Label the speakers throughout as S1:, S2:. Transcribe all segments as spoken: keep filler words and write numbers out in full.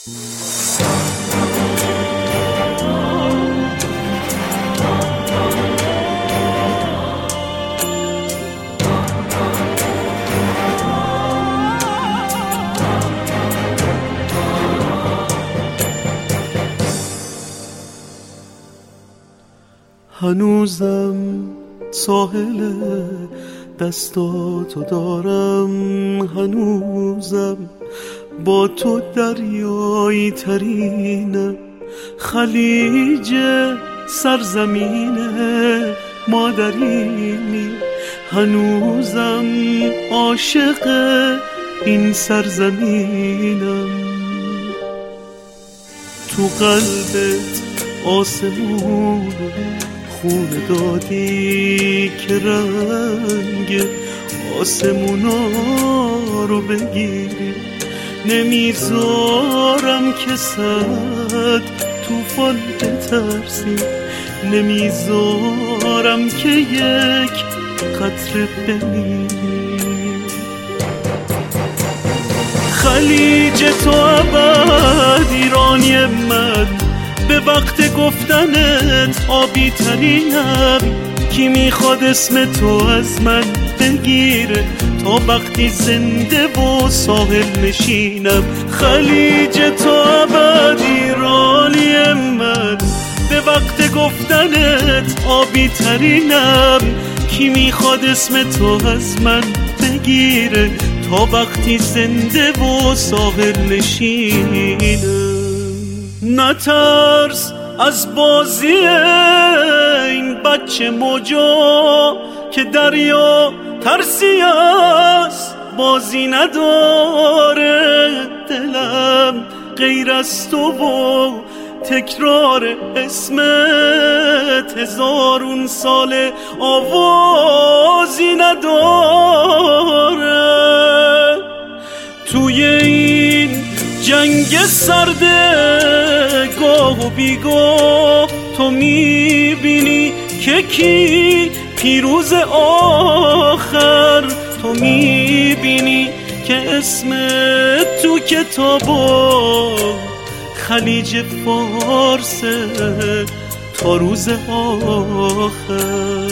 S1: هنوزم ساحل دستاتو دارم، هنوزم با تو دریایی ترینم، خلیج سرزمین مادرینی، هنوزم عاشق این سرزمینم. تو قلبت آسمون خون دادی که رنگ آسمونا رو بگیری، نمیذارم که صد توفان بترسی، نمیذارم که یک قطره بمیری. خلیج تو ابد ایرانی من، به وقت گفتنت آبی ترینم، کی میخواد اسم تو از من بگیره تا وقتی زنده و ساحل نشینم. خلیج تو ابد ایرانی من، به وقت گفتنت آبی ترینم، کی میخواد اسم تو از من بگیره تا وقتی زنده و ساحل نشینم. نترس از بازی این بچه موجا که دریا ترسی از بازی نداره، دلم غیر از تو و تکرار اسمت هزارون سال آوازی نداره. توی این جنگ سرده گاه و بیگاه تو میبینی که کی پیروز آخر، تو میبینی که اسم تو کتابا خلیج فارس تا روز آخر.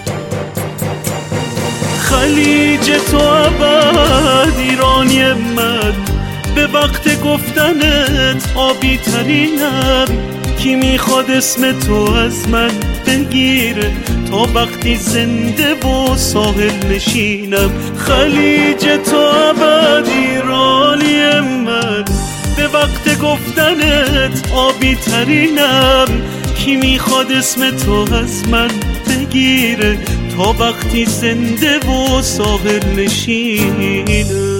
S1: خلیج تو ابد ایرانی من، به وقت گفتنت آبی ترینم، کی میخواد اسم تو از من بگیره تا وقتی زنده و ساحل نشینم. خلیج تو ابد ایرانی من، به وقت گفتنت آبی ترینم، کی میخواد اسم تو از من بگیره تا وقتی زنده و ساحل نشینم.